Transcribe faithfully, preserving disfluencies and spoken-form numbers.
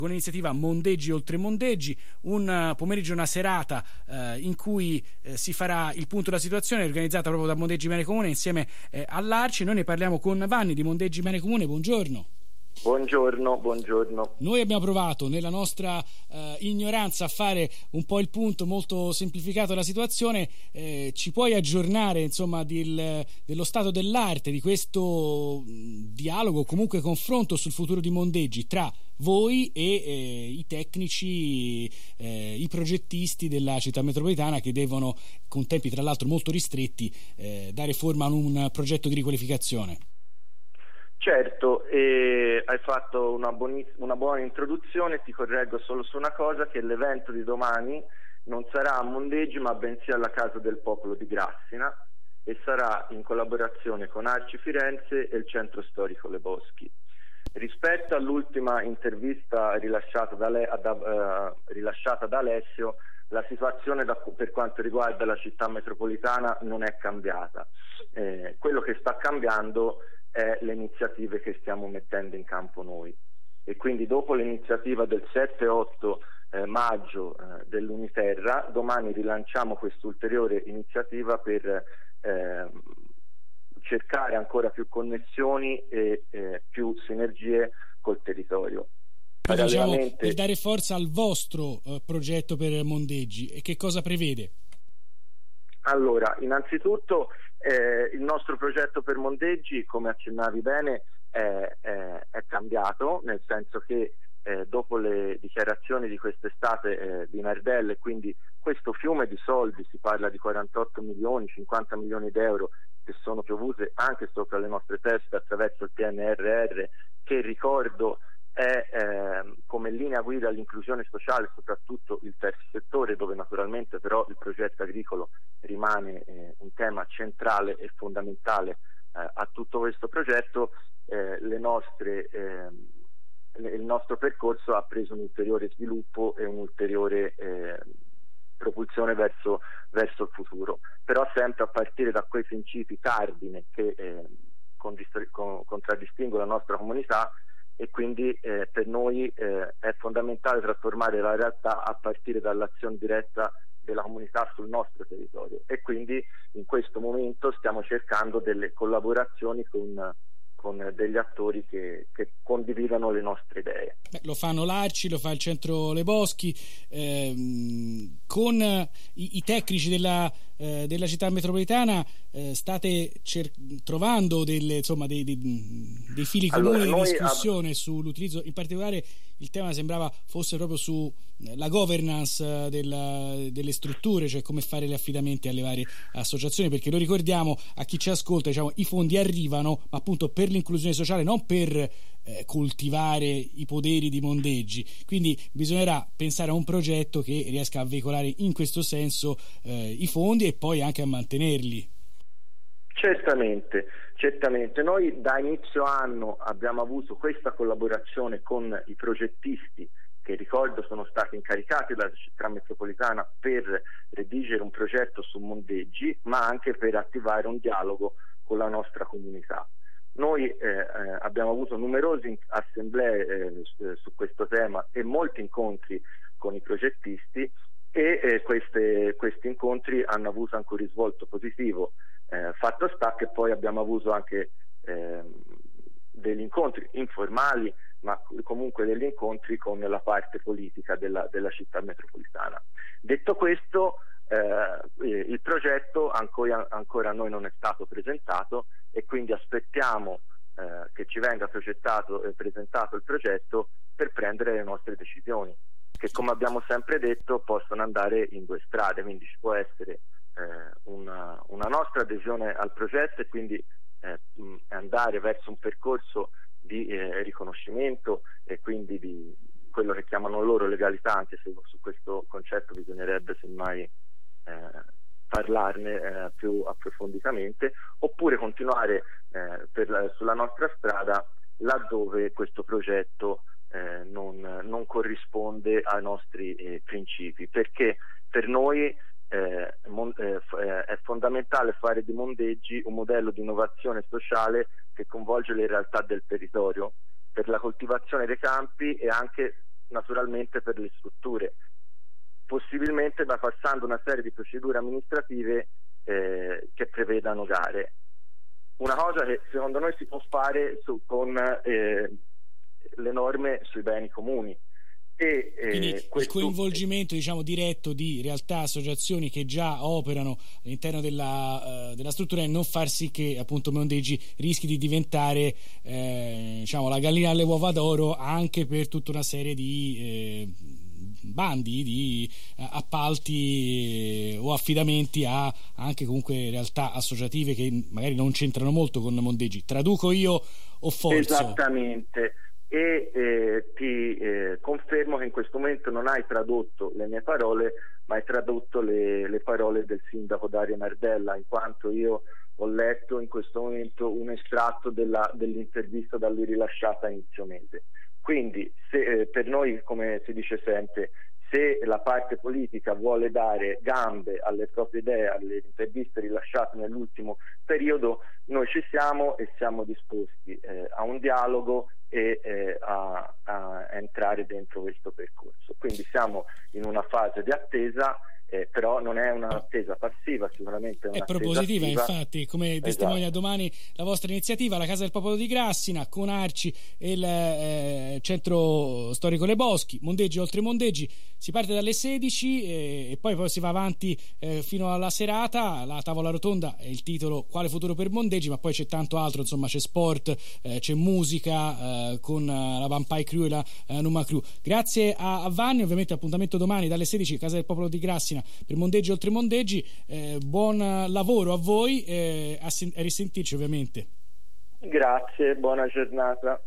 con l'iniziativa Mondeggi oltre Mondeggi, un pomeriggio, una serata eh, in cui eh, si farà il punto della situazione, organizzata proprio da Mondeggi Bene Comune insieme eh, all'Arci. Noi ne parliamo con Vanni di Mondeggi Bene Comune. Buongiorno. Buongiorno, buongiorno. Noi abbiamo provato nella nostra eh, ignoranza a fare un po' il punto molto semplificato della situazione. Eh, ci puoi aggiornare insomma del, dello stato dell'arte di questo mh, dialogo, comunque confronto sul futuro di Mondeggi tra voi e eh, i tecnici, eh, i progettisti della città metropolitana, che devono, con tempi tra l'altro molto ristretti, eh, dare forma a un progetto di riqualificazione? Certo, e hai fatto una, buoniss- una buona introduzione. Ti correggo solo su una cosa, che l'evento di domani non sarà a Mondeggi ma bensì alla Casa del Popolo di Grassina, e sarà in collaborazione con Arci Firenze e il Centro Storico Le Boschi. Rispetto all'ultima intervista rilasciata da, Le- da, uh, rilasciata da Alessio, la situazione da, per quanto riguarda la città metropolitana non è cambiata. Eh, quello che sta cambiando è le iniziative che stiamo mettendo in campo noi, e quindi dopo l'iniziativa del sette otto eh, maggio eh, dell'Uniterra, domani rilanciamo quest'ulteriore iniziativa per eh, cercare ancora più connessioni e eh, più sinergie col territorio. Quindi, diciamo, per dare forza al vostro eh, progetto per Mondeggi, e che cosa prevede? Allora, innanzitutto eh, il nostro progetto per Mondeggi, come accennavi bene, è, è, è cambiato, nel senso che eh, dopo le dichiarazioni di quest'estate eh, di Nardelle, quindi questo fiume di soldi, si parla di quarantotto milioni, cinquanta milioni di euro che sono piovute anche sopra le nostre teste attraverso il P N R R, che ricordo è eh, come linea guida all'inclusione sociale, soprattutto il terzo settore, dove naturalmente però il progetto agricolo rimane eh, un tema centrale e fondamentale eh, a tutto questo progetto. Eh, le nostre, eh, le, il nostro percorso ha preso un ulteriore sviluppo e un'ulteriore eh, propulsione verso, verso il futuro, però sempre a partire da quei principi cardine che eh, condist- con, contraddistinguono la nostra comunità. E quindi eh, per noi eh, è fondamentale trasformare la realtà a partire dall'azione diretta della comunità sul nostro territorio, e quindi in questo momento stiamo cercando delle collaborazioni con, con degli attori che, che condividano le nostre idee. Beh, lo fanno l'Arci, lo fa il Centro Le Boschi, ehm, con i, i tecnici della, eh, della città metropolitana eh, state cer- trovando delle, insomma, dei, dei, dei fili comuni allora, di discussione ab- sull'utilizzo. In particolare il tema sembrava fosse proprio sulla governance della, delle strutture, cioè come fare gli affidamenti alle varie associazioni, perché lo ricordiamo a chi ci ascolta, diciamo, i fondi arrivano ma appunto per l'inclusione sociale, non per eh, coltivare i poderi di Mondeggi, quindi bisognerà pensare a un progetto che riesca a veicolare in questo senso eh, i fondi e poi anche a mantenerli. Certamente, certamente. Noi da inizio anno abbiamo avuto questa collaborazione con i progettisti che, ricordo, sono stati incaricati dalla città metropolitana per redigere un progetto su Mondeggi, ma anche per attivare un dialogo con la nostra comunità. Noi eh, eh, abbiamo avuto numerose assemblee eh, su questo tema e molti incontri con i progettisti, e eh, queste, questi incontri hanno avuto anche un risvolto positivo. Eh, fatto sta che poi abbiamo avuto anche eh, degli incontri informali, ma comunque degli incontri con la parte politica della, della città metropolitana. Detto questo, eh, il progetto ancora, ancora a noi non è stato presentato, e quindi aspettiamo eh, che ci venga progettato e presentato il progetto per prendere le nostre decisioni, che, come abbiamo sempre detto, possono andare in due strade. Quindi ci può essere eh, una, una nostra adesione al progetto, e quindi eh, andare verso un percorso di eh, riconoscimento e quindi di quello che chiamano loro legalità, anche se su questo concetto bisognerebbe semmai eh, parlarne eh, più approfonditamente, oppure continuare eh, per la, sulla nostra strada laddove questo progetto eh, non, non corrisponde ai nostri eh, principi, perché per noi eh, mon, eh, è fondamentale fare di Mondeggi un modello di innovazione sociale che coinvolge le realtà del territorio per la coltivazione dei campi e anche naturalmente per le strutture, possibilmente bypassando una serie di procedure amministrative eh, che prevedano gare. Una cosa che secondo noi si può fare su, con eh, le norme sui beni comuni. E, eh, Quindi il questo... coinvolgimento, diciamo, diretto di realtà, associazioni che già operano all'interno della, uh, della struttura, e non far sì che appunto Mondeggi rischi di diventare eh, diciamo la gallina alle uova d'oro anche per tutta una serie di eh, bandi, di uh, appalti eh, o affidamenti a anche comunque realtà associative che magari non c'entrano molto con Mondeggi. Traduco io o forzo? Esattamente. E eh, ti eh, confermo che in questo momento non hai tradotto le mie parole, ma hai tradotto le, le parole del sindaco Dario Nardella, in quanto io ho letto in questo momento un estratto della, dell'intervista da lui rilasciata a inizio mese. Quindi se, eh, per noi, come si dice sempre, se la parte politica vuole dare gambe alle proprie idee, alle interviste rilasciate nell'ultimo periodo, noi ci siamo e siamo disposti eh, a un dialogo e eh, a, a entrare dentro questo percorso. Quindi siamo in una fase di attesa, eh, però non è un'attesa passiva, sicuramente è, è propositiva, attiva. Infatti, come Esatto. testimonia domani la vostra iniziativa, la Casa del Popolo di Grassina, con Arci e il eh, Centro Storico Le Boschi, Mondeggi oltre Mondeggi. Si parte dalle sedici e, e poi, poi si va avanti eh, fino alla serata. La tavola rotonda è il titolo Quale futuro per Mondeggi, ma poi c'è tanto altro, insomma c'è sport, eh, c'è musica eh, con uh, la Vampire Crew e la uh, Numa Crew. Grazie a, a Vanni, ovviamente appuntamento domani dalle sedici, Casa del Popolo di Grassina per Mondeggi oltre Mondeggi. Eh, buon lavoro a voi, eh, a, sen- a risentirci ovviamente. Grazie, buona giornata.